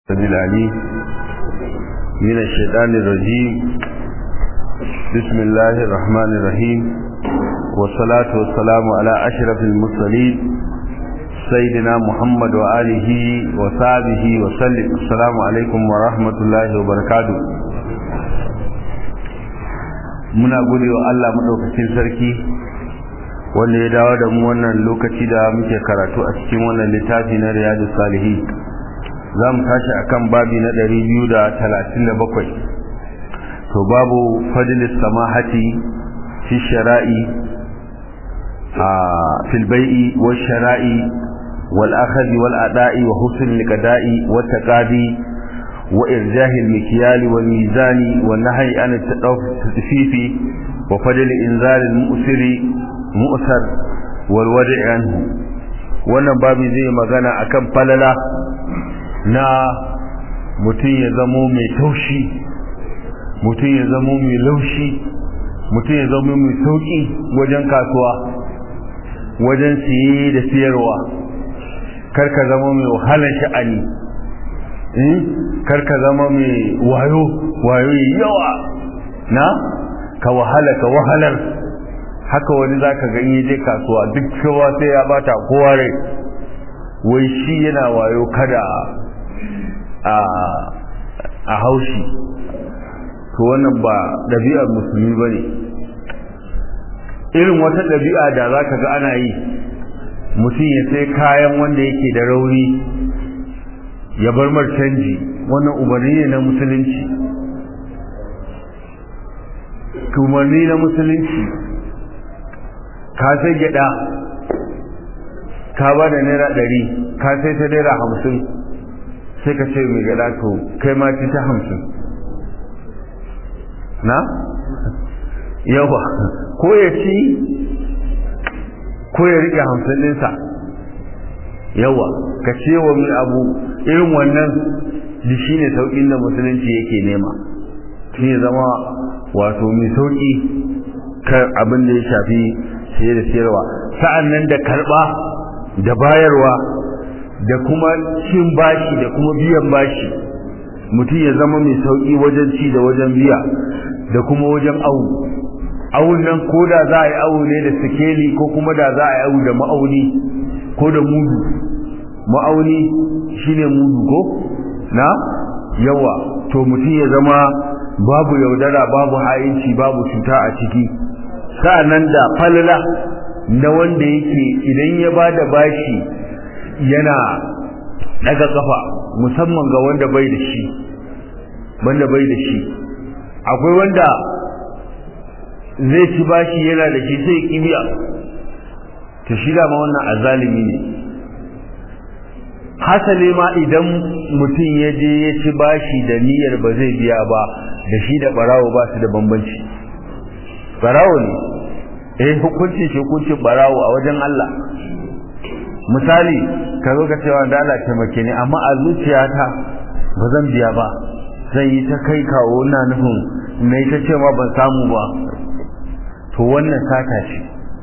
العليم من الشيطان الرجيم. بسم الله الرحمن الرحيم، والصلاة والسلام على أشرف المرسلين سيدنا محمد وآله وصحبه وسلم. السلام عليكم ورحمة الله وبركاته. muna gode wa Allah madaukakin sarki wanda ya dawo da mu wannan lokaci da muke karatu a cikin wannan littafi na Riyadus Salihin. zamu tashi akan babi na 237. to babu fadlis samahati fi shara'i fil bai'i wash shara'i wal akhdi wal ada'i wa husn al qada'i wat taqadi wa irjah al mikyal wal mizani wan nahyi an al tadfif wa fadl inzal al mu'sar wal wadi' anhu. wannan babi zai magana akan falala na mutum ya zamo mai taushi, mutum ya zamo mai laushi, mutum ya zamo mai sauki wajen kasuwa, wajen siye da siyarwa. Karka zama mai wahalar sha'ani, karka zama mai wayo yawa na ka wahalar. Haka wani zaka ga in je kasuwa duk kowa sai ya bata kowa rai, wai shi yana wayo kada a haushi. to wannan ba dabi'ar musulmi bane. irin wata dabi'a da zaka ga ana yi, mutum ya sai kayan wanda yake da rauni ya bar mar canji, wannan umarni ne na musulunci. umarni na musulunci. ka sai gyada ka ba da naira 100, ka sai ta naira 50, sai ka ce mai gada to kai ma ci ta 50 na yawa, ko ya ci ko ya rike 50 ɗinsa. yawa ka ce wa mai abu irin wannan da shi ne sauƙin da musulunci yake nema, shi ne zama wato mai sauƙi kan abin da ya shafi siye da siyarwa. sa'an nan da karɓa da bayarwa da kuma cin bashi da kuma biyan bashi, mutum ya zama mai sauki wajen ci da wajen biya da kuma wajen awu. awun nan ko da za a yi awu ne da sikeli ko kuma da za a yi awu da ma'auni ko da mudu. ma'auni shine mudu ko na yawa. to mutum ya zama babu yaudara, babu ha'inci, babu cuta a ciki. sa'annan da falala na wanda yake idan ya bada bashi yana daga kafa, musamman ga wanda bai da shi. akwai wanda zai ci bashi yana da shi sai kibiya, to shi da ma wannan azalimi ne. hasali ma idan mutum ya je ya ci bashi da niyyar ba zai biya ba, da shi da barawo ba su da bambanci. barawo ne hukuncin barawo a wajen Allah. misali ka zo ka cewa da Allah taimake ni, amma a zuciyata ba zan biya ba, zan yi ta kai kawo, ina nufin nayi ta cewa ban samu ba, to wannan sata ce.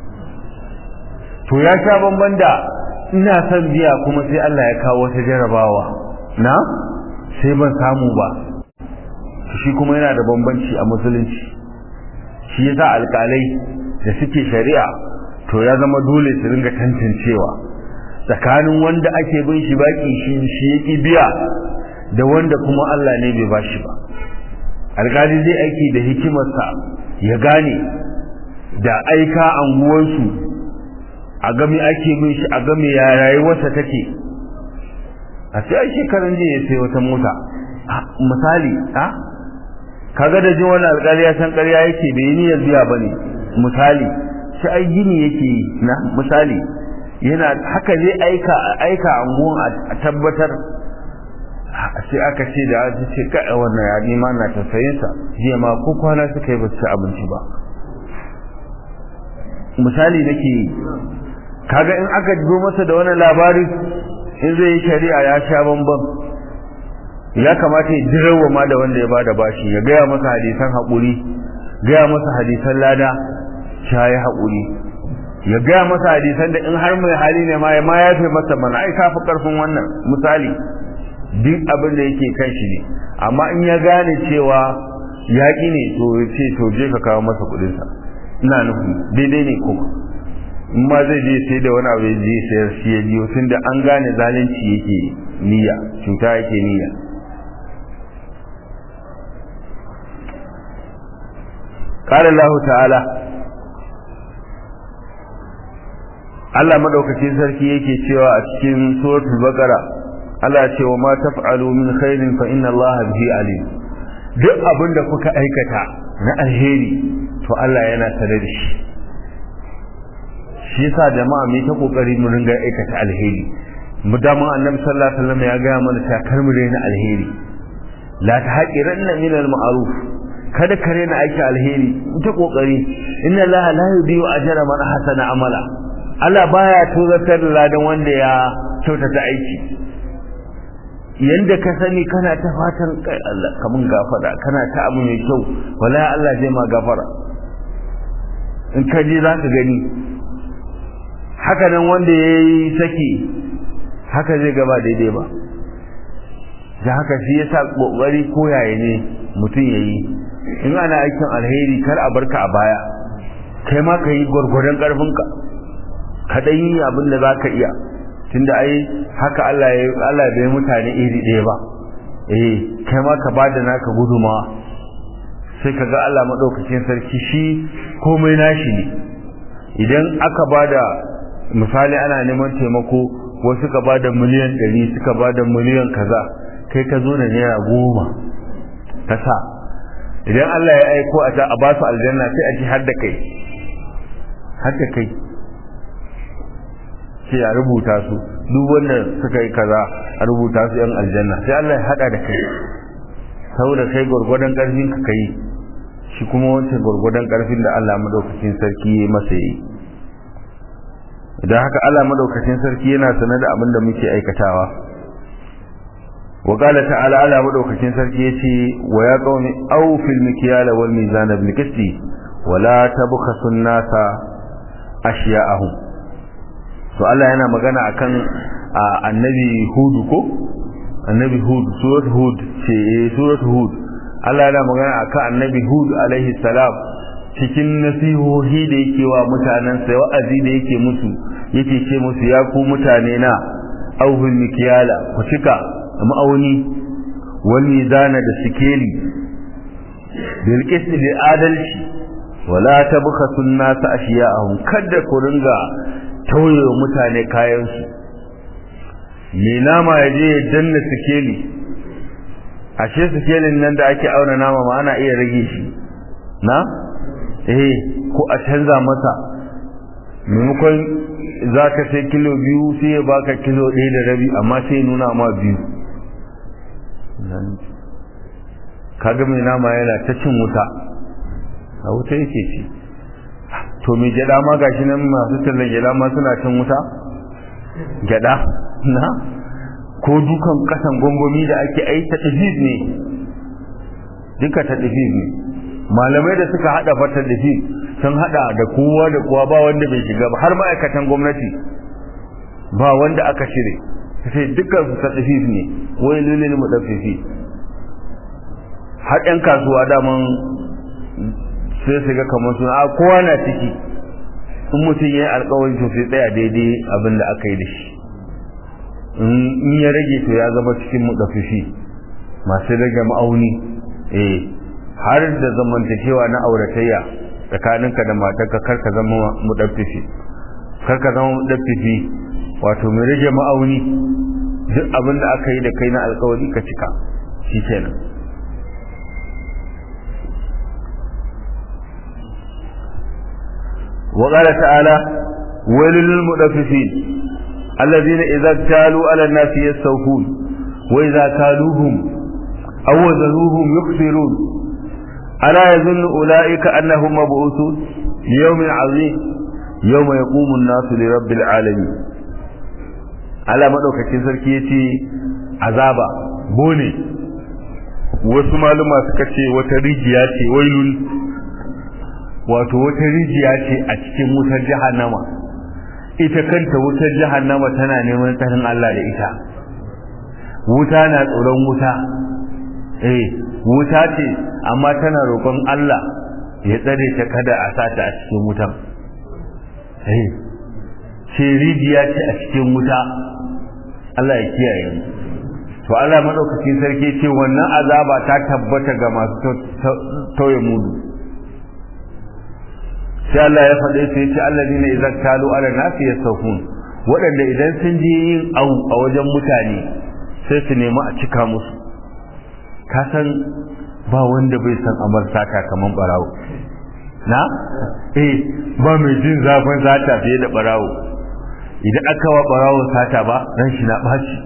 to ya sha bamban da ina son biya kuma sai Allah ya kawo wata jarabawa na sai ban samu ba, shi kuma yana da bambanci a musulunci. shi yasa alƙalai da suke shari'a to ya zama dole su ringa tantancewa tsakanin wanda ake bin shi baki shi yake biya da wanda kuma Allah ne bai bashi ba. alƙali zai aiki da hikimarsa ya gane da aika anguwansu, a game ake bin shi, a game ya rayuwarsa take. a sai ai shekaran jiya ya sai wata mota misali, kaga da jin wannan alƙali ya san ƙarya yake, bai yi niyyar biya bane misali. shi ai gini yake na misali, yana haka zai aika anguwan a tabbatar. sai aka ce da ce kai wannan ya nima na tausayin sa, jiya ma ko kwana suka yi ba su abinci ba misali nake. kaga in aka zo masa da wannan labari, in zai yi shari'a ya sha bamban. ya kamata ya jirawa ma da wanda ya bada bashi, ya gaya masa hadisan haƙuri, gaya masa hadisan lada, shayi haƙuri, ya gaya masa hadisan da in har mai hali ne ma ya fi masa mana ai kafi karfin wannan misali. duk abin da yake kan shi ne amma in ya gane cewa yaƙi ne to ce to je ka kawo masa kuɗinsa ina nufin daidai ne ko in ma zai je sai da wani abu je sayar shi ya biyo tun da an gane zalunci yake niyya cuta yake niyya qala Allah ta'ala Allah madaukakin sarki yake cewa a cikin suratul baqara Allah ya ce wa ma taf'alu min khairin fa inna Allah bihi alim duk abin da kuka aikata na alheri to Allah yana tare da shi shi yasa jama'a mu ta kokari mu ringa aikata alheri mu da mun annabi sallallahu alaihi wasallam ya ga mana ta karmu na alheri la tahqiranna min al-ma'ruf kada kare na aiki alheri mu ta kokari inna Allah la yudiyu ajra man ahsana amala Allah baya tozartar da ladan wanda ya kyautata aiki yanda ka sani kana ta fatan kai Allah kamun gafara kana ta abu mai kyau wallahi Allah zai ma gafara in ka je za ka gani haka nan wanda yayi saki haka zai gaba daidai ba da haka shi yasa kokari koyaye ne mutum yayi in ana aikin alheri kar a barka a baya kai ma kai gurgurdan karfinka ka dai yi abin da zaka iya tunda ai haka Allah bai mutane iri ɗaya ba kai ma ka bada naka guduma sai kaga Allah madaukakin sarki shi komai nashi ne idan aka bada misali ana neman taimako wasu suka bada miliyan 100 suka bada miliyan kaza kai ka zo da naira 10 kasa idan Allah ya aiko a ba su aljanna sai a ji har da kai sai a rubuta su duk wanda suka yi kaza a rubuta su yan aljanna sai Allah ya hada da kai saboda kai gurgurdan karfin ka kai shi kuma wancan gurgurdan karfin da Allah madaukakin sarki ya masa yi idan haka Allah madaukakin sarki yana sanar da abin da muke aikatawa wa qala ta'ala Allah madaukakin sarki yace wa ya qaumi aw fil mikyala wal mizan bil qisti wa la tabkhasu an-nasa ashya'ahum to Allah yana magana akan annabi Hud ko annabi Hud surat Hud Allah yana magana akan annabi Hud alaihi salam cikin nasihohi da yake wa mutanen sa wa'azi da yake musu yake ce musu ya ku mutane na auhul mikyala ku cika ma'auni wal mizana da sikeli bil qist bi adalci wala tabkhasu an-nas ashiya'ahum kada ku ringa tauye mutane kayan su me nama yaje ya danna sikeli ashe sikelin nan da ake auna nama ma ana iya rage shi na ko a canza masa maimakon za ka sai kilo 2 sai ya baka kilo 1.5 amma sai nuna ma 2 kaga mai nama yana ta cin wuta a wuta yake ci to mai gyada ma gashi nan masu tallan gyada ma suna cin wuta gyada na ko dukan kasan gongomi da ake ta tafiz ne duka ta tafiz ne malamai da suka hada fata tafiz sun hada da kowa da kowa ba wanda bai shiga ba har ma'aikatan gwamnati ba wanda aka shire sai dukkan su ta tafiz ne wai lulul mudaffifi har yan kasuwa daman sai su ga kamar sun kowa na ciki in mutum ya yi alkawari to sai tsaya daidai abin da aka yi da shi in ya rage to ya zama cikin mudaffifi masu rage ma'auni har da zamantakewa na auratayya tsakaninka da matarka karka zama mudaffifi wato mai rage ma'auni duk abin da aka yi da kai na alkawari ka cika shi kenan وقال تعالى ويل للمطففين الذين إذا اكتالوا على الناس يستوفون وإذا كالوهم أو وزنوهم يخسرون ألا يظن أولئك أنهم مبعوثون ليوم عظيم يوم يقوم الناس لرب العالمين على مدوكاكين sarki yace azaba bone wasu maluma suka ce wata rijiya ce wailun wato wata rijiya ce a cikin wutar jahannama ita kanta wutar jahannama tana neman tsarin Allah da ita wuta na tsoron wuta wuta ce amma tana roƙon Allah ya tsare ta kada a sata a cikin wutan ce rijiya ce a cikin wuta Allah ya kiyaye mu to Allah madaukakin sarki ce wannan azaba ta tabbata ga masu tauye mudu sai Allah ya faɗe su yace alladina idza kalu ala nasi yasawfun waɗanda idan sun je yin au a wajen mutane sai su nemi a cika musu ka san ba wanda bai san amar sata kaman barawo na ba mai jin zafin sata fiye da barawo idan aka wa barawo sata ba ran shi na baci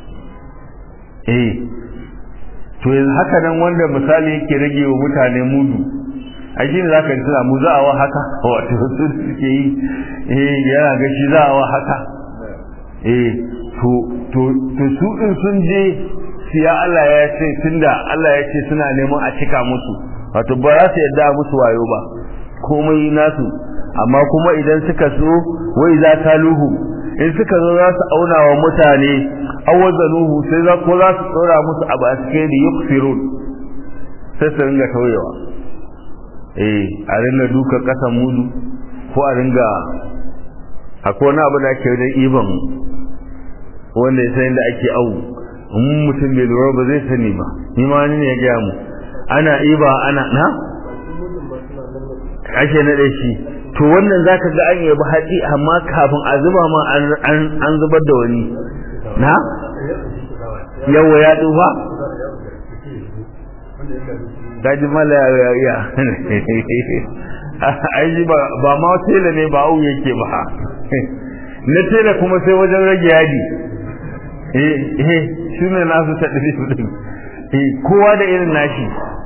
to yanzu haka nan wanda misali yake rage wa mutane mudu a shi ne za ka tuna mu za a wa haka wato su suke yi yana ga shi za a wa haka to su in sun je siya Allah ya ce tunda Allah ya ce suna neman a cika musu wato ba za su yarda musu wayo ba komai nasu amma kuma idan suka so wai za ta luhu in suka zo za su auna wa mutane awazanuhu sai za ko za su tsora musu abu a cikin da yukfirun sai su ringa tauyewa a ringa duka kasan mudu ko a ringa akwai wani abu da ake wajen iban wanda ya san da ake awu in mutum bai lura ba zai sani ba ni ma ne ya gaya mu ana iba ana na ake naɗe shi to wannan zaka ga an yabi haɗi amma kafin a zuba ma an zubar da wani na yawa ya duba gaji mala ya aiji ba ma tela ne ba au yake ba na tela kuma sai wajen rage yadi shi ne nasu ta ɗari su ɗin kowa da irin nashi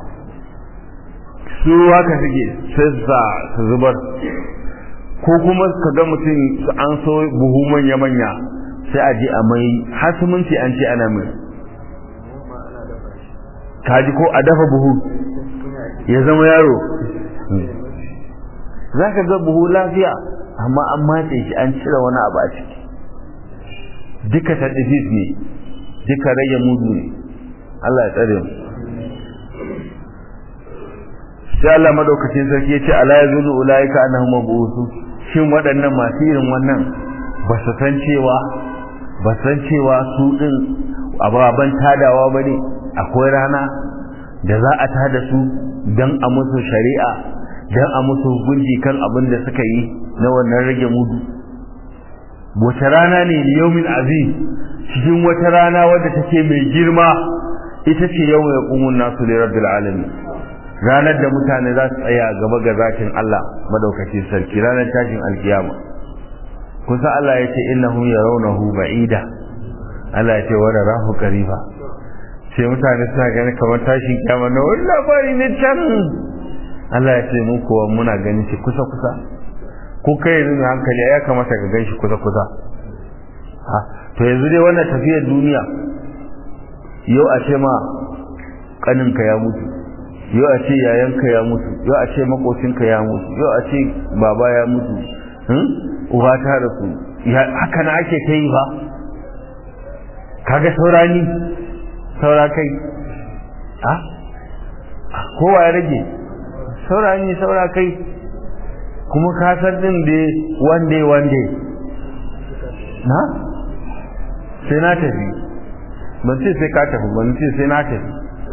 su haka suke sai su zubar ko kuma ka ga mutum an so buhu manya-manya sai a ji a mai hasiminci an ce ana mai kaji ko a dafa buhu ya zama yaro za ka ga buhu lafiya amma an matse shi an cire wani abu a ciki duka tadifis ne duka rage mudu ne Allah ya tsare mu sai Allah madaukakin sarki ya ce ala yazunu ulaika annahum mabusu shin waɗannan masu irin wannan ba su san cewa su din ababan tadawa bane akwai rana da za a tada su dan a musu shari'a dan a musu hukunci kan abin da suka yi na wannan rage mudu wata rana ne yawmin azim cikin wata rana wadda take mai girma ita ce yawma yaqumun nasu li rabbil alamin ranar da mutane za su tsaya gaba ga zatin Allah madaukakin sarki ranar tashin alkiyama kusa Allah ya ce innahum yarawnahu ba'ida Allah ya ce wa rahu qariba sai mutane suna gani kamar tashin kiyama na wani labari ne can Allah ya ce mu kuwa muna ganin shi kusa kusa ko kai yanzu mai hankali ya kamata ka gan shi kusa kusa to yanzu dai wannan tafiyar duniya yau a ce ma kaninka ya mutu yau a ce yayanka ya mutu yau a ce makocinka ya mutu yau a ce baba ya mutu uba ta rasu haka na ake ta yi ba kaga saura kai kowa ya rage saura kai kuma kasar din da one day na sai na tafi ban ce sai ka tafi ban ce sai na tafi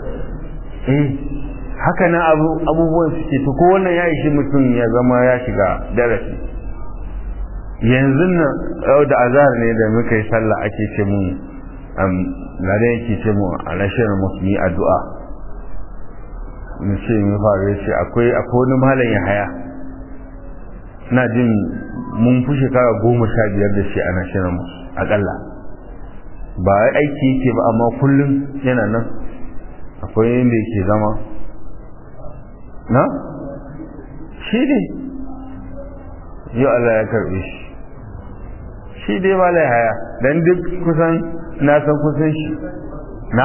haka nan abubuwan suke to ko wannan ya ishi mutum ya zama ya shiga darasi yanzu nan yau da azhar ne da muka yi sallah ake ce mun gare yake ce mu a rashin musulmi addu'a mun ce mu fara ce akwai wani malam ya haya na jin mun fi shekara 15 da shi a nashirin mu akalla ba aiki yake ba amma kullum yana nan akwai yadda yake zama na shi ne yau Allah ya karbe shi dai ba lai haya dan duk kusan na san kusan shi na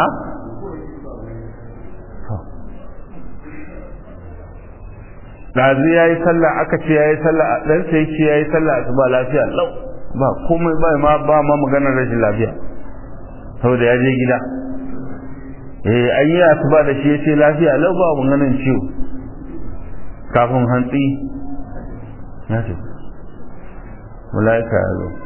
ɗazu ya yi sallah aka ce ya yi sallah ɗan sai ce ya yi sallah su ba lafiya lau ba komai ba ma maganar rashin lafiya saboda ya je gida an yi asuba da shi ya ce lafiya lau ba mun ganin ciwo kafin hantsi ya ce malaika ya zo.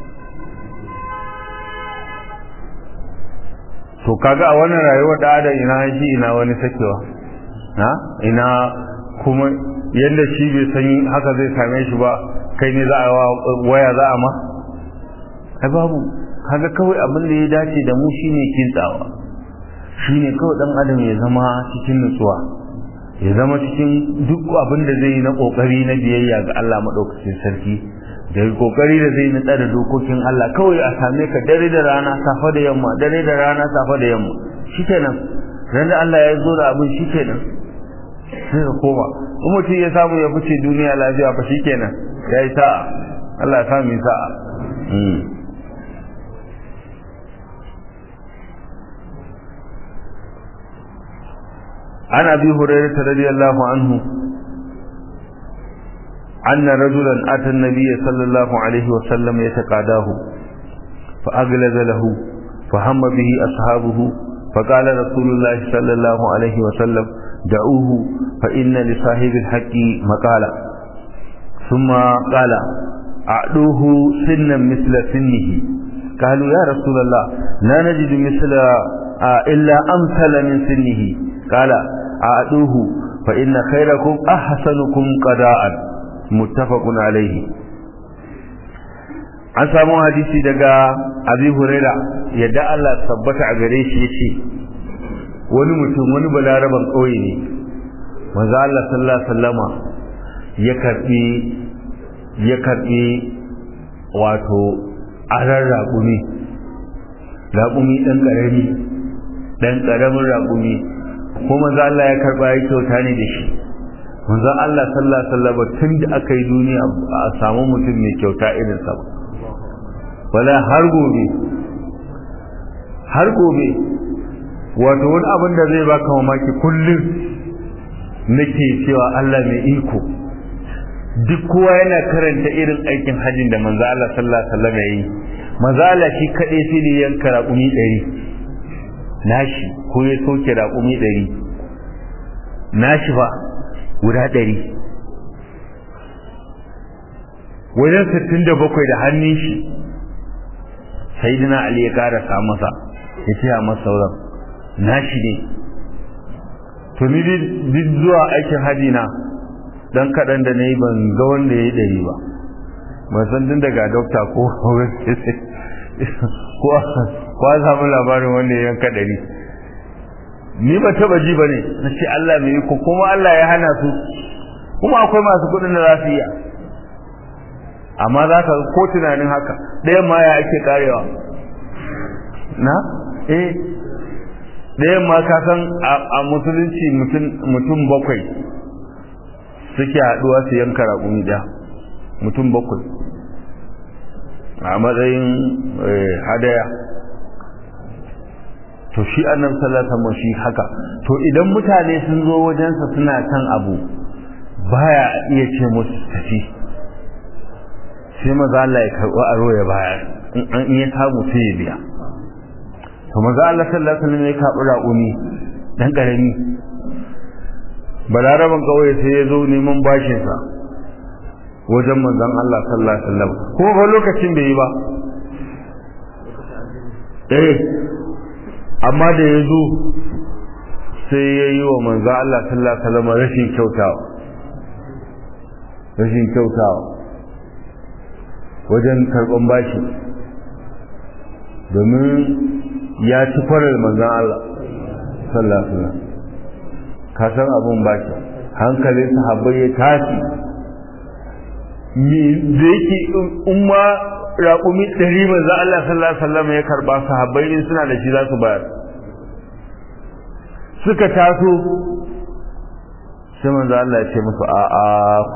To kaga a wannan rayuwar da adam ina shi ina wani sakewa ina kuma yadda shi bai san haka zai same shi ba kai ne za a waya za a ma ai babu. kaga kawai abin da ya dace da mu shine kintsawa, shine kawai dan adam ya zama cikin nutsuwa, ya zama cikin duk abin da zai yi na kokari na biyayya ga Allah madaukakin sarki, da kokari da zai nada da dokokin Allah. Kawai a same ka dare da rana safa da yamma, dare da rana safa da yamma, shikenan ran da Allah ya zo da abin shikenan sai ka koma. in mutum ya samu ya fice duniya lafiya fa shikenan yayi sa'a. Allah ya sami sa'a. عن أبي هريرة رضي الله عنه أن رجلا أتى النبي صلى الله عليه وسلم يتقاضاه فأغلظ له فهم به أصحابه فقال رسول الله صلى الله عليه وسلم دعوه فإن لصاحب الحق مقالا. ثم قال أعطوه سنا مثل سنه. قالوا يا رسول الله لا نجد مثل إلا أمثل من سنه. قال أعطوه فإن خيركم أحسنكم قضاء. متفق عليه. an samu hadisi daga Abi Huraira yadda Allah tabbata a gare shi yace wani mutum wani balaraban kauye ne manzo Allah sallallahu alaihi wasallama ya karbi wato aran raƙumi dan karamin raƙumi ko manzo Allah ya karba ya kyauta ne da shi. manzo Allah sallallahu alaihi wasallam tun da aka yi duniya a samu mutum mai kyauta irin sa ba, wala har gobe wato wani abin da zai baka mamaki kullum nake cewa Allah mai iko. duk kowa yana karanta irin aikin hajjin da manzo Allah sallallahu alaihi wasallam ya yi. manzo Allah shi kadai sai da yanka raƙumi 100 nashi, ko ya soke raƙumi 100 nashi ba guda 100 wajen 67 da hannun shi sayyidina Ali ya karasa masa ya ce masa sauran nashi ne. to ni duk zuwa aikin haji na dan kadan da nayi ban ga wanda yayi 100 ba. ban san din daga doctor ko ko samu labarin wanda ya yanka 100. ni ba taba ji bane nace Allah mai iko, kuma Allah ya hana su, kuma akwai masu kudin da za su yi, amma za ka ko tunanin haka ɗayan ma ya ake karewa na ɗayan ma ka san a musulunci mutum 7 suke haɗuwa su yanka raƙumi ɗaya, mutum 7 a matsayin hadaya. to shi annabi sallallahu alaihi wasallam shi haka. to idan mutane sun zo wajensa suna kan abu baya iya ce musu tafi, sai maza Allah ya karɓi aro ya bayar, in ya samu sai ya biya. to maza Allah sallallahu alaihi wasallam ya karɓi raƙumi dan karami. balaraban kawai sai ya zo neman bashin sa wajen manzon Allah sallallahu alaihi wasallam, ko ba lokacin bai yi ba amma da ya zo sai ya yi wa manzon Allah sallallahu alaihi wasallam rashin kyautawa wajen karɓan bashi, domin ya ci farar manzon Allah sallallahu alaihi wasallam. ka san abun bashi, hankalin sahabbai ya tashi. da yake umma raƙumi 100 manzon Allah sallallahu alaihi wasallam ya karba, sahabbai in suna da shi za su bayar. suka taso sai manzon Allah ya ce musu a'a ku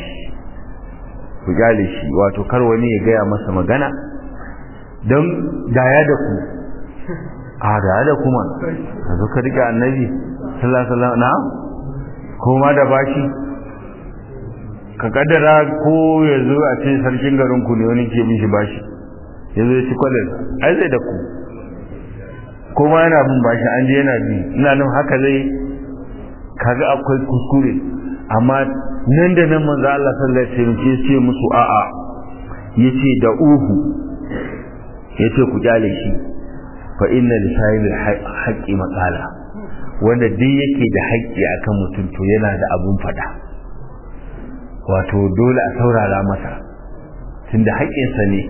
kyale shi, wato kar wani ya gaya masa magana don daya da ku daya da kuma ka zo ka rika annabi sallallahu alaihi wasallam na koma da bashi. ka kaddara ko ya zo a ce sarkin garin ku ne wani ke mishi bashi ya zo ya ci kwalin ai zai da ku kuma yana bin bashi an je yana bi ina nan haka zai kaga akwai kuskure amma nan da nan manzo Allah sallallahu alaihi wasallam ya ce musu a'a yace da uhu yace ku kyale shi fa inna li sahibil haqqi maqala wanda duk yake da haƙƙi akan mutum to yana da abun fada wato dole a saurara masa tunda haƙƙinsa ne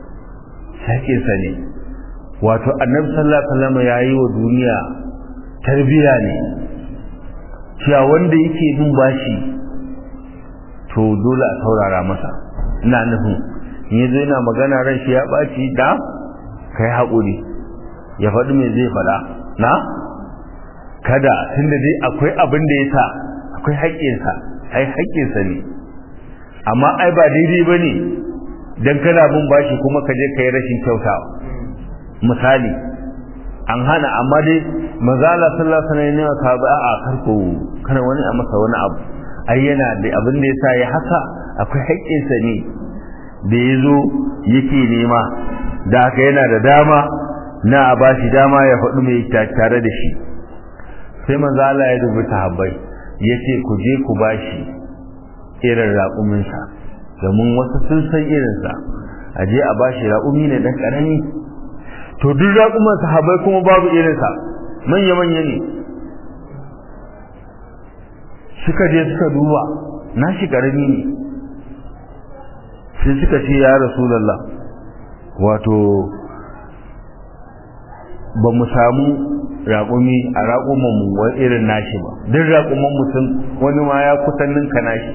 wato annabi sallallahu alaihi wasallam yayi wa duniya tarbiya ne cewa wanda yake bin bashi to dole a saurara masa ina nufin yanzu yana magana ran shi ya baci da kai haƙuri ya faɗi me zai faɗa na kada tunda dai akwai abin da yasa akwai haƙƙinsa ai haƙƙinsa ne amma ai ba daidai bane dan kana bin bashi kuma ka je kai rashin kyautawa misali an hana amma dai manzo Allah sallallahu alaihi wasallam ne ka ba a karko kana wani a masa wani abu ai yana da abin da yasa ya haka akwai haƙƙinsa ne da yazo yake nema da haka yana da dama na a bashi dama ya faɗi mai tare da shi sai manzo Allah ya rubuta habbai yace ku je ku bashi irin raƙumin sa domin wasu sun san irin sa a je a bashi raƙumi ne dan karami to duk raƙuman sahabbai kuma babu irin sa manya ne suka je suka duba nashi karami ne sai suka ce ya rasulullah wato ba mu samu raƙumi a raƙuman mu wani irin nashi ba duk raƙuman mutum wani ma ya kusan ninka nashi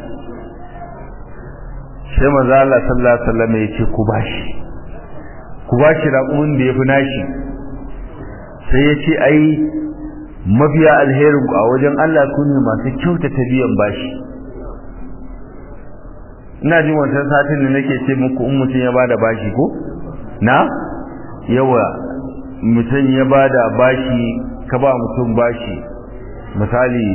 sai manzo Allah sallallahu alaihi wasallam ya ce ku bashi raƙumin da yafi nashi sai ya ce ai mafiya alherin ku a wajen Allah ku ne masu kyautata biyan bashi ina jin wannan satin da nake ce muku in mutum ya bada bashi ko na yawa mutum ya bada bashi ka ba mutum bashi misali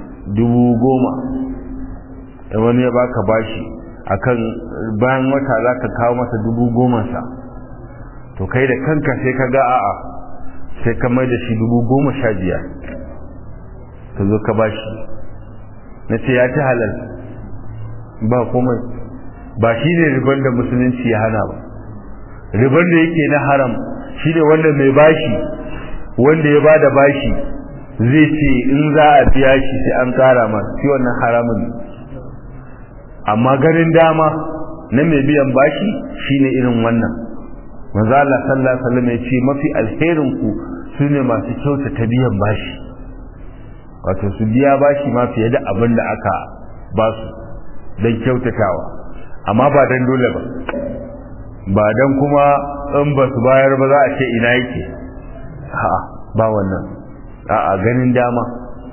10,000 wani ya baka bashi akan bayan wata zaka kawo masa 10,000 sa to kai da kanka sai ka ga a'a sai ka mai da shi 15,000 ka zo ka bashi na ce ya ci halal ba komai ba shi ne riban da musulunci ya hana ba riban da yake na haram shi ne wanda mai bashi wanda ya bada bashi zai ce in za a biya shi sai an kara masa shi wannan haramun ne amma ganin dama na mai biyan bashi shine irin wannan manzo Allah sallallahu alaihi wasallam ya ce mafi alherin ku sune masu kyautata biyan bashi wato su biya bashi ma fiye da abin da aka ba su dan kyautatawa amma ba dan dole ba dan kuma in ba su bayar ba za a ce ina yake a'a ba wannan a'a ganin dama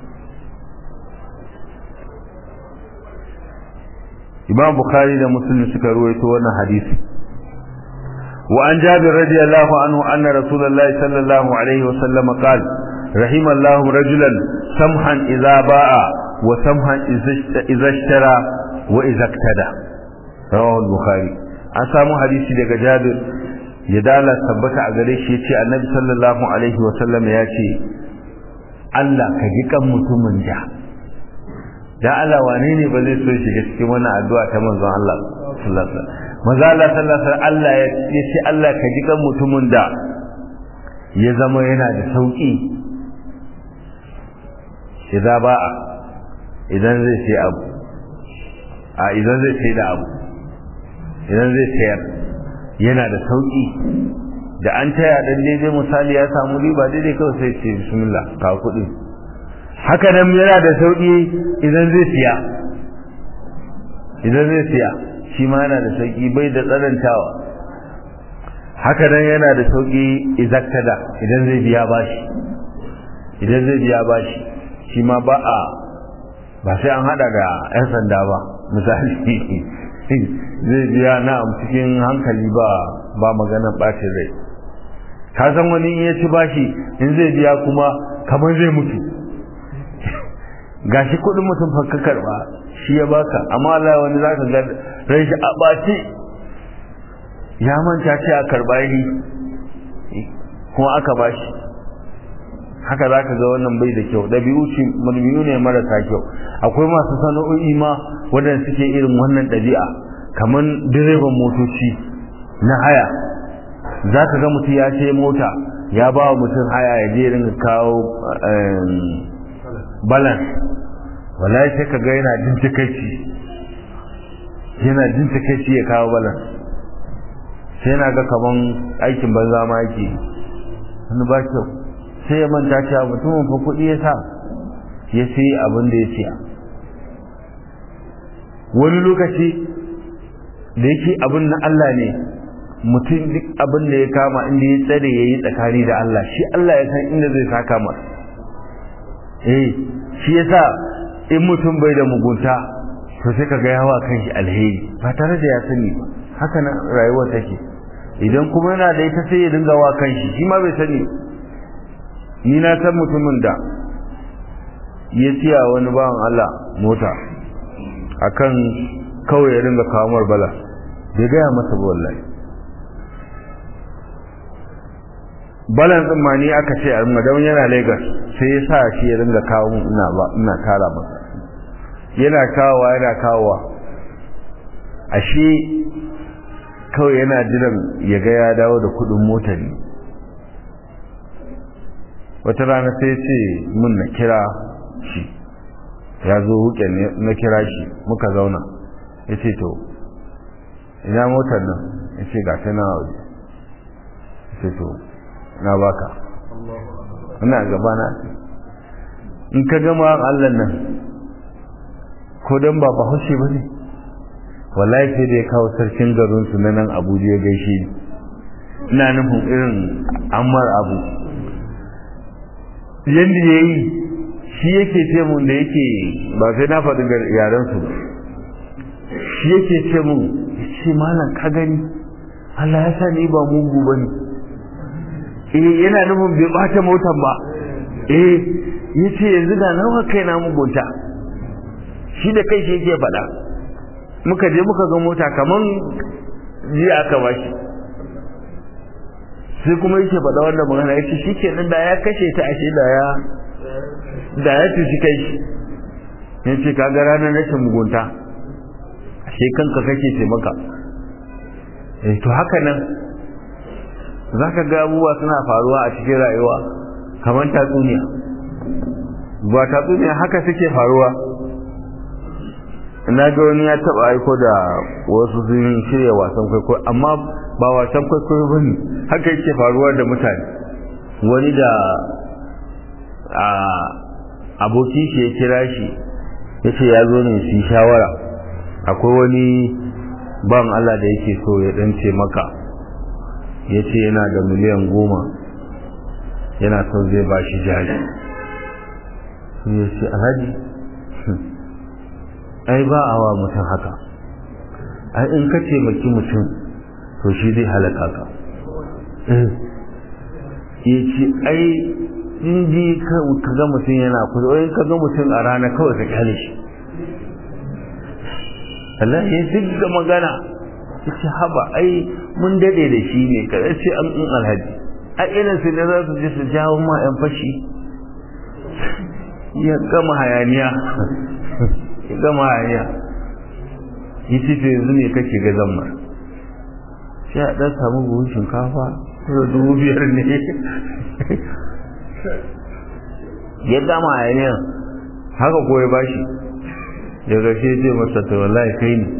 Imam Bukhari da Muslim suka ruwaito wannan hadisi wa an Jabir radiyallahu anhu anna Rasulullahi sallallahu alaihi wa sallam qala rahimallahu rajulan samhan idza ba'a wa samhan idza ishtara wa idza iktada rawahu al-Bukhari an samu hadisi daga Jabir ya dala tabbata a gare shi yace Annabi sallallahu alaihi wa sallam ya ce Allah ka ji kan mutumin da Allah wane ne ba zai so shiga cikin wannan addu'a ta manzon Allah sallallahu alaihi wasallam manzo Allah sallallahu alaihi wasallam Allah ya ce Allah ka ji kan mutumin da ya zama yana da sauki idan ba'a idan zai sai abu idan zai sai da abu idan zai sayar yana da sauki da an taya dan daidai misali ya samu riba daidai kawai sai ce bismillah ka kuɗi haka nan yana da sauki idan zai siya shi ma yana da sauki bai da tsarantawa haka nan yana da sauki izaktada idan zai biya bashi shi ma ba sai an hada da yan sanda ba misali zai biya na cikin hankali ba maganar bacin rai ka san wani in ya ci bashi in zai biya kuma kamar zai mutu gashi kudin mutum fa ka karba shi ya baka amma Allah wani zaka ga rai shi a baci ya manta ce a karba yi kuma aka bashi haka zaka ga wannan bai da kyau dabi'u ne marasa kyau. Akwai masu sana'o'i ma wadanda suke irin wannan dabi'a kaman direban motoci na haya, zaka ga mutum ya ce mota ya ba wa mutum haya ya je ringa kawo balance, wallahi sai ka ga yana jin takeici ya kawo balance, sai yana ga kaman aikin banza ma yake wani ba kyau. sai ya manta cewa mutumin fa kuɗi ya sa ya sai abin da ya siya. Wani lokaci da yake abin na Allah ne, mutum duk abin da ya kama inda ya tsare ya yi tsakani da Allah, shi Allah ya san inda zai saka masa. Shi yasa in mutum bai da mugunta to sai kaga yawa kan shi alheri ba tare da ya sani ba. Haka nan rayuwar take. Idan kuma yana da ita sai ya dinga wa kan shi ma bai sani. Ni na san mutumin da ya siya wani bawan Allah mota akan kawai ya dinga kawo marbala, bai gaya masa ba wallahi. Balan din ma ni aka ce a madawan yana Lagos, sai ya sa shi ya dinga kawo ina tara masa, yana kawowa ashe kawai yana jiran ya ga ya dawo da kudin motar ne. Wata rana sai ce mun na kira shi, ya zo weekend na kira shi muka zauna, ya ce to ina motar nan, ya ce ga ta na waje, ya ce to na baka, ina gaba na. In ka gama Allah nan ko dan ba Bahaushe ba ne, wallahi sai da ya kawo sarkin garinsu na nan Abuja ya gaishe ni. Ina nufin irin Ammar Abu yanda ya yi, shi yake ce mun da yake ba sai na faɗi yarensu ba, shi yake ce mun, ya ce malam ka gani Allah ya sa ni ba mugu ba ne. Yana nufin bai ɓata motan ba. Ya ce yanzu da nawa kai na mugunta, shi da kai shi yake faɗa. Muka je muka ga mota kaman jiya aka bashi, sai kuma yake faɗa wannan magana, yace shikenan da ya kashe ta ashe da ya tuci kai shi. Yace kaga ranar rashin mugunta ashe kanka kake ce maka. To haka nan zaka ga abubuwa suna faruwa a cikin rayuwa kamar tatsuniya, ba tatsuniya haka suke faruwa. Na ga wani ya taba aiko da wasu sun shirya wasan kwaikwayo, amma ba wasan kwaikwayo ba ne, haka yake faruwa da mutane. Wani da abokin shi ya kira shi ya ce ya zo ne su yi shawara, akwai wani ban Allah da yake so ya ɗance maka, ya ce yana da miliyan 10 yana son zai ba shi jari. Ya ce alhaji ai ba a wa mutum haka, ai in ka taimaki mutum to shi zai halaka ka. Ya ce ai in ji ka ga mutum yana kusa, wai ka ga mutum a rana kawai ka kyale shi. Allah ya dinga magana, ya ce haba ai mun dade da shi ne, ka ce an alhaji a irin su da za su je su jawo ma yan fashi. Ya gama hayaniya ya ce to yanzu ne kake ga zamma, sai a ɗan samu buhun shinkafa da 5,000 ne. Ya gama hayaniya haka ko ya bashi, ya gashe ce masa ta wallahi kai ne.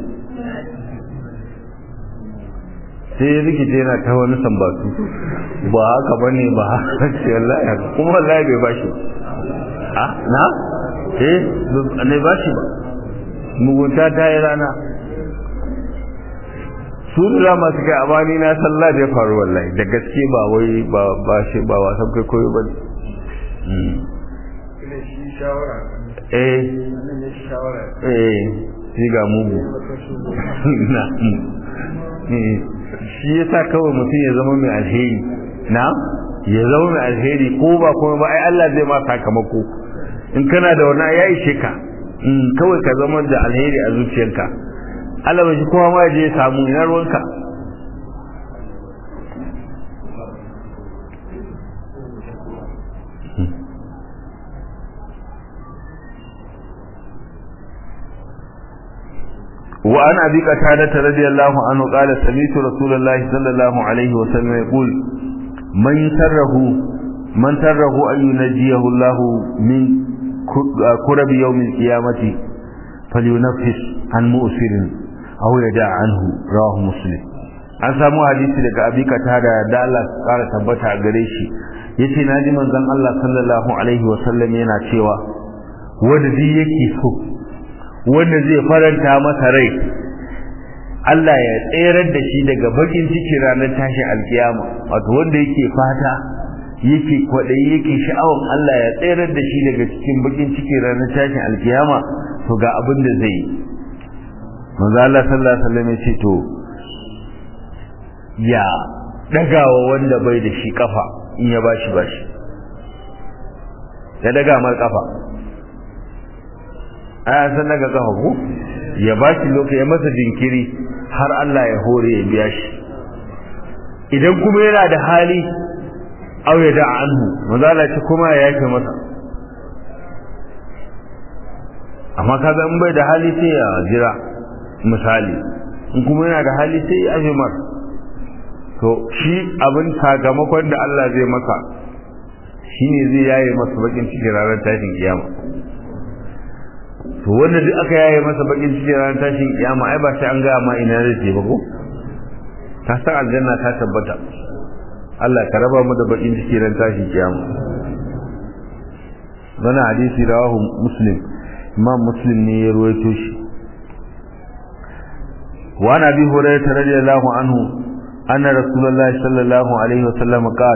sai ya rikice yana ta wani sambatu, ba haka bane ba haka ce wallahi kuma wallahi bai bashi na ne bashi ba, mugunta ta yi rana. su da masu kai amani na sallah da ya faru wallahi da gaske, ba wai ba shi ba wasan kai koyo ba ne. shi ga mugu shi ya sa kawai mutum ya zama mai alheri, ya zama mai alheri ko ba kuma ba ai Allah zai ma sakamako. in kana da wani ya ishe ka, kawai ka zama da alheri a zuciyarka. Allah bai kowa ma je ya samu, ina ruwanka. وعن أبي قتادة رضي الله عنه قال سمعت رسول الله صلى الله عليه وسلم يقول من سره أن ينجيه الله من كرب يوم القيامة فلينفس عن مؤسر أو يدع عنه رواه مسلم. an samu hadisi daga Abi Qatada da Allah ya kara tabbata a gare shi yace naji manzon Allah sallallahu alaihi wasallam yana cewa wanda zai yake so wanda zai faranta masa rai Allah ya tsayar da shi daga bakin ciki ranar tashin alkiyama wato wanda yake fata yake kwadayi yake sha'awan Allah ya tsayar da shi daga cikin bakin ciki ranar tashin alkiyama to ga abin da zai yi manzo Allah sallallahu alaihi wasallam ya ce to ya dagawa wanda bai da shi kafa in ya bashi ya daga mar kafa aya san daga kafa ko ya bashi lokaci ya masa jinkiri har Allah ya hore ya biya shi idan kuma yana da hali aw ya da anhu mazala ce kuma ya yake masa amma kaga in bai da hali sai ya jira misali in kuma yana da hali sai ya aje mar to shi abin sakamakon da Allah zai maka shine zai yaye masa bakin cikin ranar tashin kiyama to wanda duk aka yaye masa bakin cikin ranar tashin kiyama ai ba sai an ga ma ina zai je ba ko ka san aljanna ta tabbata Allah ka raba mu da bakin cikin ranar tashin kiyama wannan hadisi rawahu muslim imam muslim ne ya ruwaito shi wa nabi hurairah radiyallahu anhu أن رسول الله صلى الله عليه وسلم قال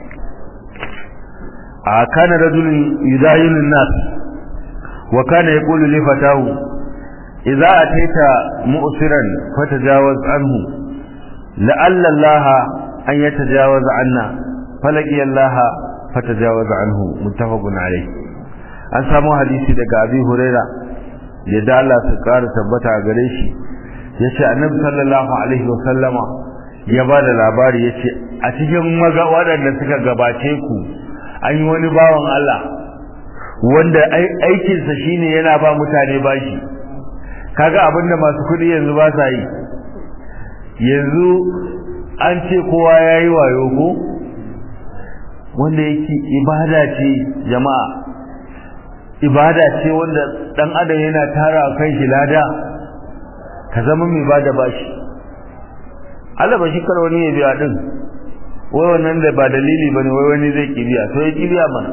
كان رجل يداين الناس وكان يقول لفتاه إذا أتيت مؤسرا فتجاوز عنه لعل الله أن يتجاوز عنا فلقي الله فتجاوز عنه متفق عليه an samu hadisi daga Abi Huraira yadda Allah su ƙara tabbata a gare shi yace Annabi sallallahu alaihi wasallama ya ba da labari ya ce a cikin waɗanda suka gabace ku an yi wani bawan Allah wanda aikinsa shine yana ba mutane bashi kaga abinda masu kuɗi yanzu ba sa yi yanzu an ce kowa ya yi wayo ko wanda yake ibada ce jama'a ibada ce wanda ɗan adam yana tara kan shi lada ka zama mai ba da bashi Allah ba shi kar wani ya biya din wai wannan da ba dalili bane wai wani zai kibiya to ya kibiya mana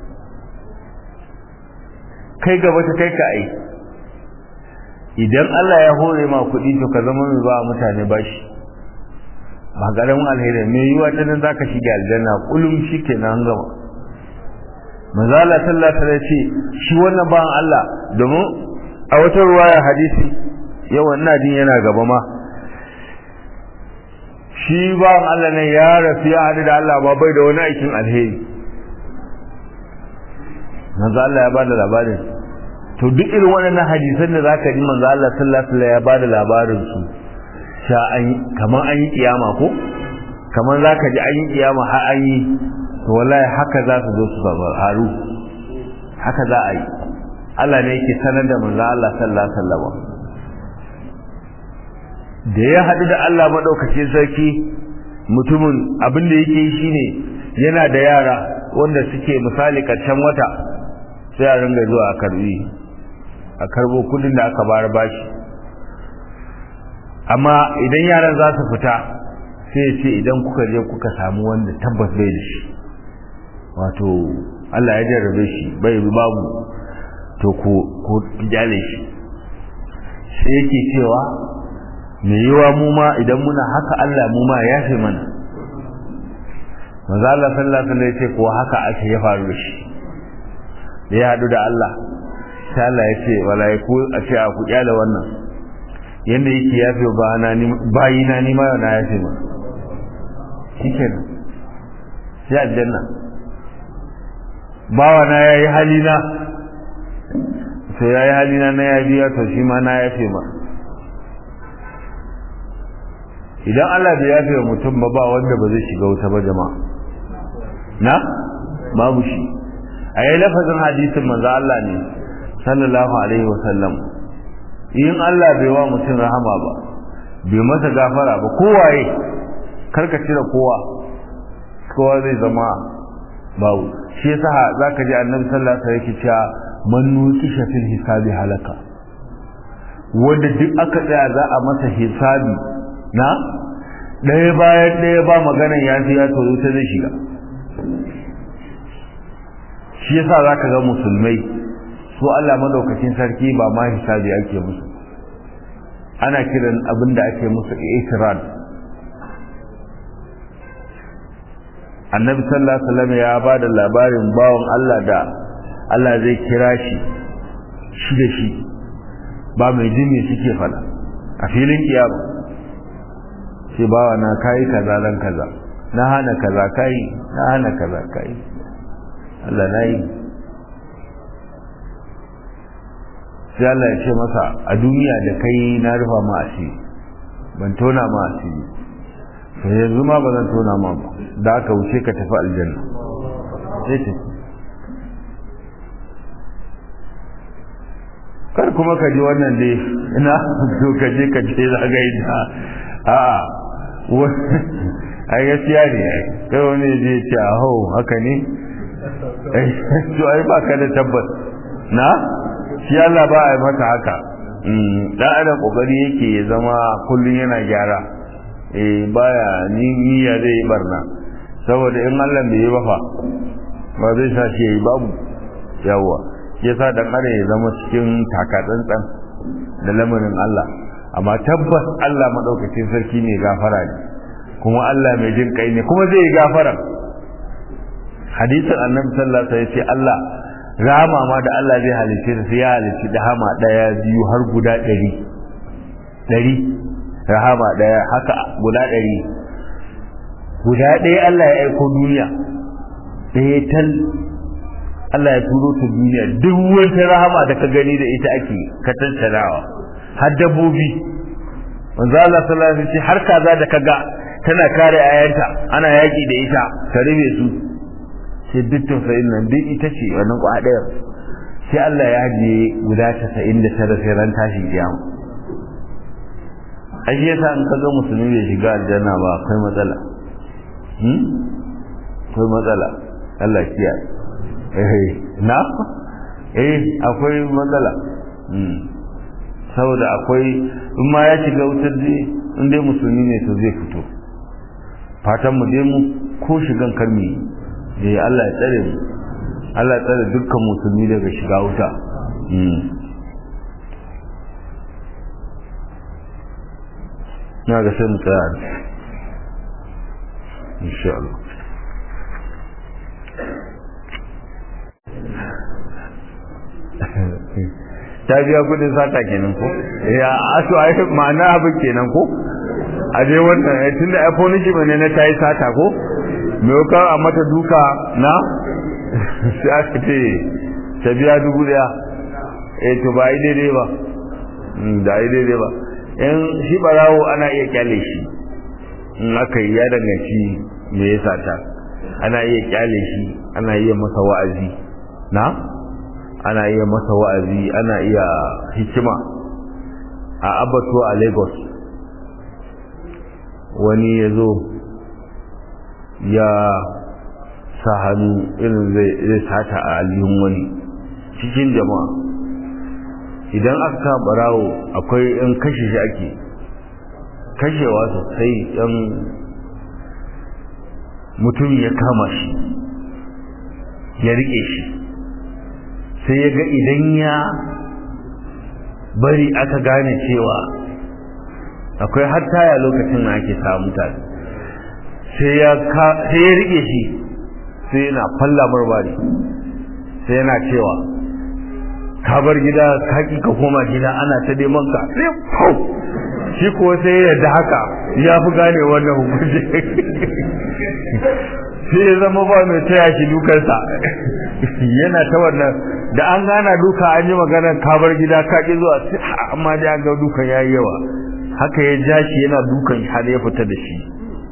kai gaba ta kai ka ai idan Allah ya hore ma kuɗi to ka zama mai ba mutane bashi ba garan alheri me yiwa ta nan zaka shiga aljanna kullum shikenan an gama manzo Allah sallallahu alaihi wasallam ce shi wannan ba Allah domin a wata ruwaya hadisi yawan ina jin yana gaba ma shi ba Allah ne ya rafi ya hadu da Allah ba bai da wani aikin alheri manzo Allah ya bada labarin to duk irin waɗannan hadisan da zaka ji manzo Allah sallallahu alaihi wasallam ya bada labarin su sha an kaman an yi kiyama ko kaman zaka ji an yi kiyama har an yi to wallahi haka za su zo su haru haka za a yi Allah ne yake sanar da manzo Allah sallallahu alaihi wasallam da ya haɗu da Allah maɗaukacin sarki mutumin abin da yake yi shine yana da yara wanda suke misali ƙarshen wata sai a ringa zuwa a karbo kudin da aka bayar bashi amma idan yaran za su fita sai ya ce idan kuka je kuka samu wanda tabbas bai da shi wato Allah ya jarrabe shi bai babu to ku jale shi sai yake cewa me yiwa mu ma idan muna haka Allah mu ma ya yafe mana manzo Allah sallallahu alaihi wasallam yace ko haka ake ya faru da shi da ya hadu da Allah sai Allah yace walaiku a ce a ku kyale wannan yanda yake yafe ba na ni bayina ni ma na yafe ma shikenan sai aljanna bawa na yayi halina sai yayi halina na ya biya to shi ma na yafe ma idan Allah bai yafe wa mutum ba wanda ba zai shiga wuta ba jama'a na babu shi ayi lafazin hadisin manzo Allah ne sallallahu alaihi wasallam in Allah bai wa mutum rahama ba bai masa gafara ba kowaye karka cire kowa zai zama babu. shi yasa zaka ji annabi sallallahu alaihi wasallam yake cewa man nuqisha fil hisabi halaka, wanda duk aka tsaya za a masa hisabi na ɗaya bayan ɗaya ba maganan yafiya to ta zai shiga. shi yasa zaka ga musulmai su Allah madaukakin sarki ba ma hisabi ake musu, ana kiran abinda ake musu i'tirad. annabi sallallahu alaihi wasallam ya bada labarin bawon Allah da Allah zai kira shi da shi ba mai jin me suke fada a filin kiyama. sai bawa na kai kaza dan kaza, na hana kaza kai, na hana kaza kai, Allah nayi. sai Allah ya ce masa a duniya da kai na rufa ma asiri, ban tona ma asiri, sai yanzu ma ba zan tona ma ba, da aka wuce ka tafi aljanna. sai ta kar kuma ka ji wannan dai ina so ka je ka ce za ga ina a'a ai gaskiya ne kai wani je ce a hau haka ne to ai ba ka da tabbas na shi Allah ba a yi mata haka. dan adam kokari yake ya zama kullun yana gyara, baya niyya zai yi barna, saboda in Allah bai yi ba fa ba zai sa shi yayi babu. yawa yasa dan adam ya zama cikin takatsantsan da lamarin Allah, amma tabbas Allah madaukakin sarki ne gafara ne, kuma Allah mai jin kai ne, kuma zai yi gafara. hadisin annabi sallallahu alaihi wasallam ya ce Allah rahama ma da Allah zai halice ta sai ya halice da hama daya biyu har guda 100 rahama daya haka guda 100 guda daya Allah ya aika duniya daya tal Allah ya turo ta duniya, duk wata rahama da ka gani da ita ake ka tantanawa har dabbobi. manzo Allah sallallahu alaihi wasallam har kaza da kaga tana kare ayanta ana yaki da ita ka rube su, sai duk tausayin nan duk ita ce wannan kwa daya, sai Allah ya je guda 99 sai ran tashin kiyama. ai yasa an kaga musulmi bai shiga aljanna ba akwai matsala. akwai matsala, Allah kiyaye. na akwai matsala. saboda akwai in ma ya shiga wutar dai in dai musulmi ne to zai fito. fatan mu dai mu ko shigan karmi Allah ya tsare mu, Allah ya tsare dukkan musulmi daga shiga wuta. na ga sai mu tsaya insha Allah. ta biya kudin sata kenan ko ya aso ai ma'ana abin kenan ko a dai wannan tunda iPhone shi bane na tayi sata ko me ka a mata duka na sai aka ce ta biya 1000 to ba ai daidai ba da ai daidai ba in shi barawo ana iya kyale shi in aka yi ya danganci me ya sata, ana iya kyale shi, ana iya masa wa'azi na ana iya masa wa'azi, ana iya hikima. a abato a Lagos wani ya zo ya sa hannu irin zai sata a aljihun wani cikin jama'a. idan aka kama barawo akwai yan kashe shi ake kashewa sosai. yan mutum ya kama shi ya rike shi, sai ya ga idan ya bari aka gane cewa akwai har taya lokacin da ake samu mutane, sai ya rike shi, sai yana falla barbari, sai yana cewa ka bar gida ka ki ka koma gida ana ta neman ka, sai fau shi ko sai ya yarda haka ya fi gane wannan hukunci. sai ya zama ba mai taya shi dukansa yana ta wannan da an gana duka an yi maganar kabar gida ka ki zuwa amma da an ga dukan yayi yawa, haka ya ja shi yana dukan har ya fita da shi.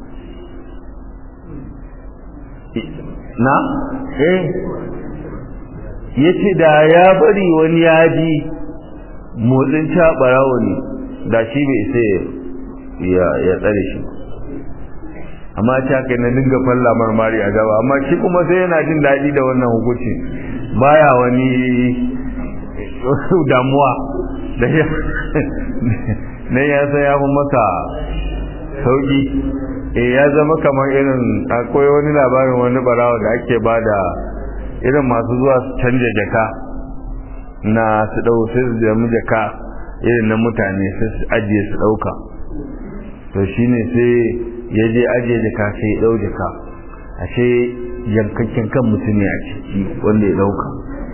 na yace da ya bari wani yaji motsin ca barawo ne da shi bai sai ya tsare shi amma ta kai na dinga falla marmari a gaba amma shi kuma sai yana jin daɗi da wannan hukunci baya wani damuwa da ya ne ya san ya fi maka sauki ya zama kamar irin akwai wani labarin wani barawa da ake bada irin masu zuwa su canja jaka na su dau sai su jami jaka irin na mutane sai su ajiye su dauka to shine sai ya je ajiye jaka sai ya dau jaka ashe yankakken kan mutum ne a ciki wanda ya dauka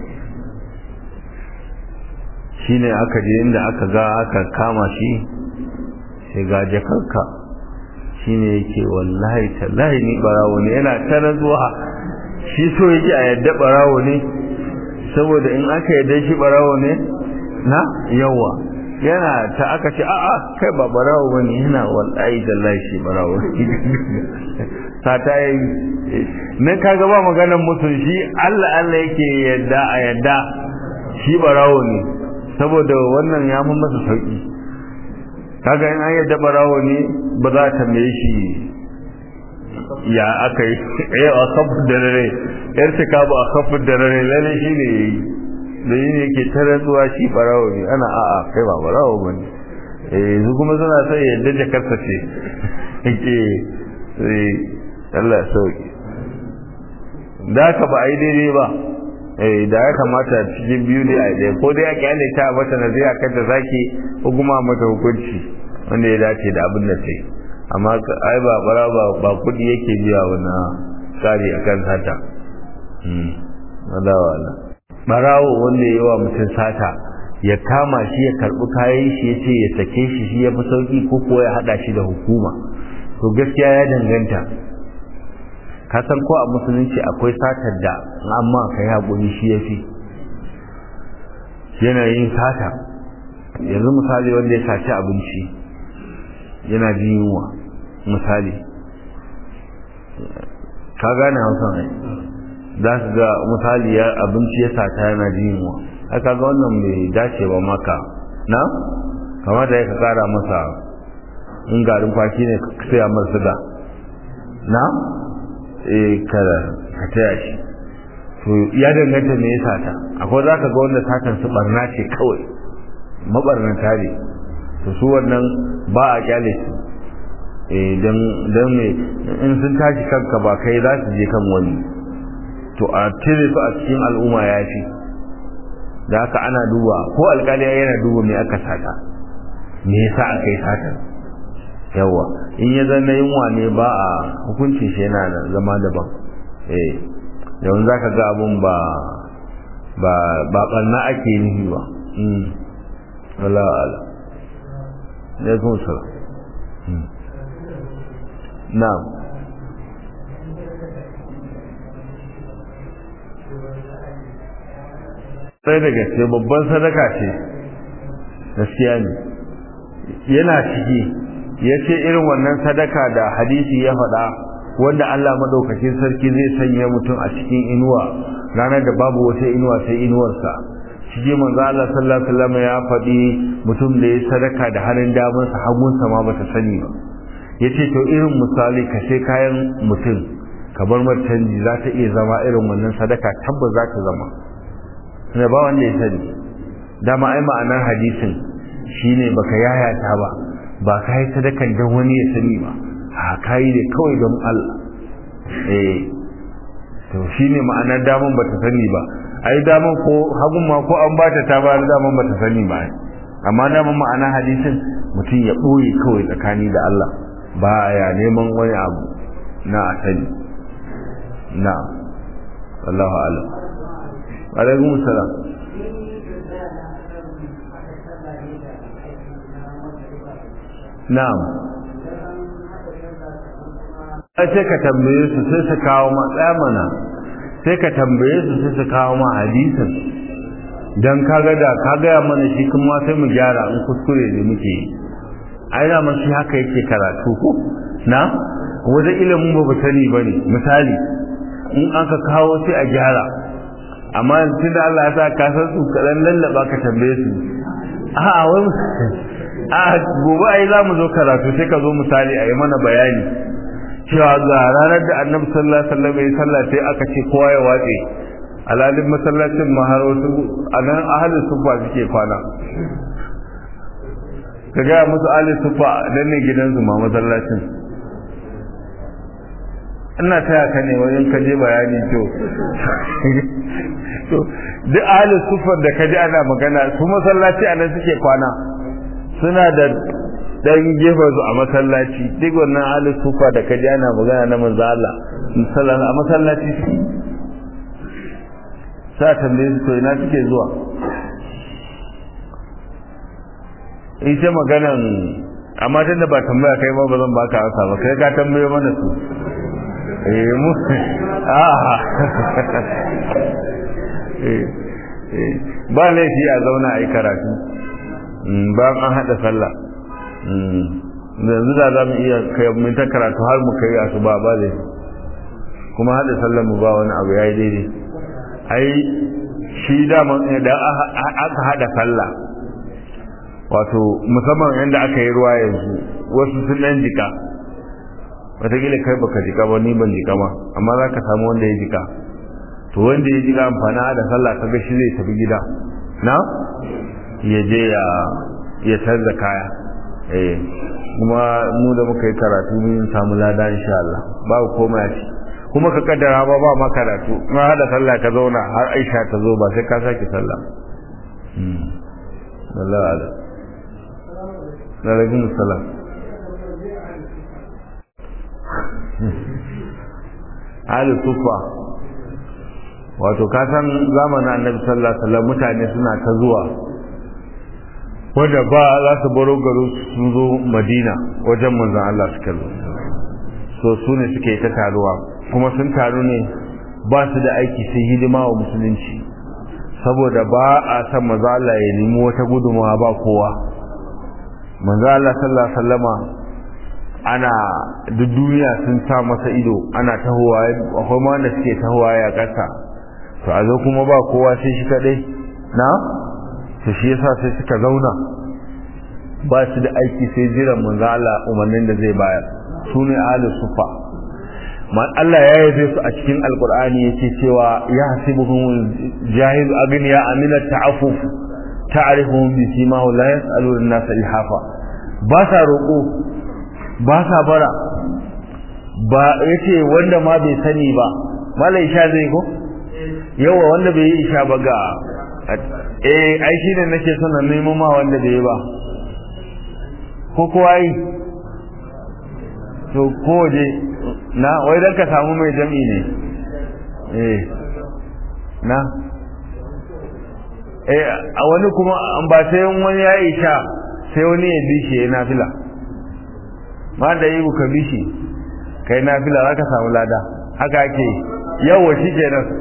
shine aka je inda aka ga aka kama shi sai ga jakarka shine yake wallahi tallahi ni barawo ne yana tana zuwa shi so yake a yadda barawo ne saboda in aka yadda shi barawo ne na yawa yana ta aka ce a'a kai ba barawo bane yana wallahi tallahi shi barawo sata yi nan kaga ba maganar mutum shi Allah yake yadda a yadda shi barawo ne saboda wannan ya mun masa sauki kaga in an yadda barawo ne ba za ta mai shi ya aka yi a kafin da rare yar cika ba a kafin da rare lalle shi ne da yi ne ke tarantuwa shi barawo ne ana a'a kai ba barawo ba ne su kuma suna sai yadda jakarta ce ke Allah ya sauki da ka ba a yi daidai ba da ya kamata cikin biyu ne a ɗaya ko dai a kyale ta mata na zai akan da zaki ko kuma mata hukunci wanda ya dace da abin da sai amma ai ba bara ba kudi yake biya wani tsari akan sata wala barawo wanda ya wa mutum sata ya kama shi ya karbi kayan shi ya ce ya sake shi ya fi sauki ko kuwa ya hada shi da hukuma to gaskiya ya danganta ka san ko a musulunci akwai satar da amma kai haƙuri shi yafi yana yin sata yanzu misali wanda ya saci abinci yana jin yunwa misali ka gane hausa ne za su ga misali ya abinci ya sata yana jin yunwa aka ga wannan bai dace ba maka na kamata ya ka kara masa in garin kwaki ne ka saya masa siga na kada ka taya shi to ya danganta me ya sata akwai zaka ga wanda satan su barna ce kawai mabarnata ne to su wannan ba a kyale su dan me in sun tashi kanka ba kai za su je kan wani to a cire su a cikin al'umma ya fi da haka ana duba ko alƙali yana duba me aka sata me yasa aka yi sata yawa in ya zanna yunwa ne ba a hukuncin shi yana zama daban yawan za ka ga abun ba ɓarna ake yi ba Allah ala ya kuma sara na'am sai da gaske babban sadaka ce gaskiya ne yana ciki ya ce irin wannan sadaka da hadisi ya faɗa wanda Allah madaukakin sarki zai sanya mutum a cikin inuwa ranar da babu wata inuwa sai inuwarsa shi manzo Allah sallallahu alaihi wasallam ya faɗi mutum da ya sadaka da hannun damansa hagunsa ma bata sani ba yace to irin misali ka sai kayan mutum ka bar martanji za ta iya zama irin wannan sadaka tabbas za ta zama ne ba wanda ya sani dama ai ma'anar hadisin shine baka yayata ba ka yi sadakan don wani ya sani ba a kayi ne kawai don Allah to shine ma'anar daman bata sani ba ai daman ko hagun ma ko an bata ta bayar daman bata sani ba amma daman ma'anar hadisin mutum ya ɓoye kawai tsakani da Allah ba ya neman wani abu na asali na wallahu a'lam alaikum salam na'am sai ka tambaye su sai su kawo ma tsamana sai ka tambaye su sai su kawo ma hadisin dan kaga da ka gaya mana shi kuma sai mu gyara in kuskure ne muke yi ai da mun shi haka yake karatu ko na wajen ilimin ba sani bane misali in aka kawo sai a gyara amma yanzu da Allah ya sa ka san su kadan lallaba ka tambaye su a wai a gobe ai za mu zo karatu sai ka zo misali a yi mana bayani cewa ga ranar da annabi sallallahu alaihi wasallam ya sallah sai aka ce kowa ya watse alalin masallacin mahar wasu anan ahalin sufa suke kwana ka ga musu ahalin sufa dan ne gidansu ma masallacin ina taya ka ne wajen ka je bayani to duk ahalin sufar da ka ji ana magana su masallaci anan suke kwana suna da dan gefen su a masallaci duk wannan ahalin sufa da ka ji ana magana na manzo Allah sallallahu a masallaci sa tambaye su to ina suke zuwa ita maganan amma tunda ba tambaya kai ba zan baka ansa ba kai ka tambaye mana su mu ba laifi a zauna a yi karatu ba an haɗa sallah yanzu da za mu iya kai mun ta karatu har mu kai asuba ba zai kuma haɗa sallah mu ba wani abu yayi daidai ai shi dama idan aka hada sallah wato musamman inda aka yi ruwa yanzu wasu sun dan jika wataƙila kai baka jika ba ni ban jika ma amma za ka samu wanda ya jika to wanda ya jika amfana da sallah kaga shi zai tafi gida na ya je ya canza kaya kuma mu da muka yi karatu mun samu lada insha Allah babu komai a ci kuma ka kaddara ba ma karatu na hada sallah ka zauna har Aisha ta zo ba sai ka saki sallah wallahi ala alaikum assalam ahli sufa wato ka san zamanin annabi sallallahu alaihi wasallam mutane suna ta zuwa wanda ba za su baro garin sun zo Madina wajen manzon Allah suka zo so su ne suke ta taruwa kuma sun taru ne ba su da aiki sai hidima wa musulunci saboda ba a san manzo Allah ya nemi wata gudunmawa ba kowa manzo Allah sallallahu alaihi wasallama ana duk duniya sun sa masa ido ana tahowa akwai ma wanda suke tahowa ya kasa to a zo kuma ba kowa sai shi kadai na to shi yasa sai suka zauna ba su da aiki sai jiran manzo Allah umarnin da zai bayar sune ahlus sufa man Allah ya yabe su a cikin alqur'ani yake cewa ya hasibuhum jahil agniya amina ta'affuf ta'rifuhum bi simahu la yas'aluna an-nasa ilhafa ba sa roko ba sa bara ba yace wanda ma bai sani ba malai sha zai ko yawa wanda bai yi isha ba ga ai shi ne nake son na nemo ma wanda bai yi ba ko kowa yi to ko je na wai dan ka samu mai jami'i ne na a wani kuma an ba sai wani ya isha sai wani ya bi shi ya nafila ma da yi ka bi shi kai nafila za ka samu lada haka ake yawa shi ke nan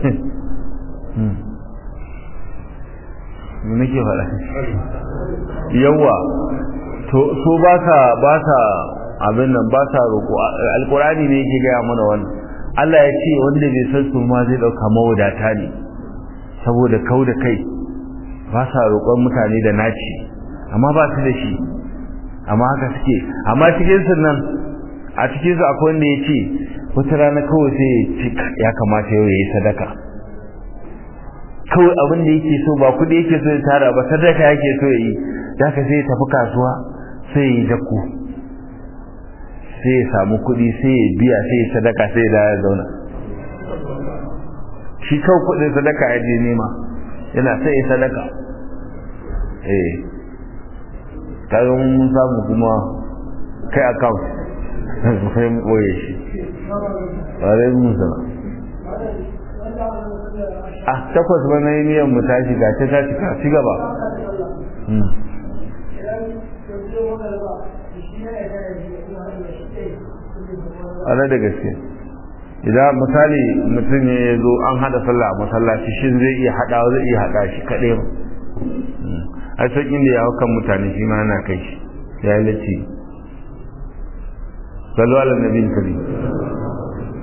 nake faɗa yawa to so ba sa abin nan ba sa roƙo alƙur'ani ne yake gaya mana wannan Allah ya ce wanda bai san su ma zai ɗauka mawadata ne saboda kau da kai ba sa roƙon mutane da naci amma ba su da shi amma haka suke amma cikin su nan a cikin su akwai wanda ya ce wata rana kawai sai ya kamata yau ya yi sadaka kawai abin da yake so ba kuɗi yake so ya tara ba sadaka yake so ya yi da haka sai ya tafi kasuwa sai ya yi dako sai ya samu kuɗi sai ya biya sai ya sadaka sai ya ya zauna shi kawai kuɗin sadaka ya je nema yana sai ya sadaka kayan mun samu kuma kai account sai mu ɓoye shi ƙwarai mun sana takwas ba na yi niyan mu tashi ga ta cika ci gaba ana da gaske idan misali mutum ya zo an hada sallah a masallaci shi zai iya hada shi kaɗai ba a sakin da ya hau kan mutane shi ma ana kai shi ya yi lati sallu ala nabi karim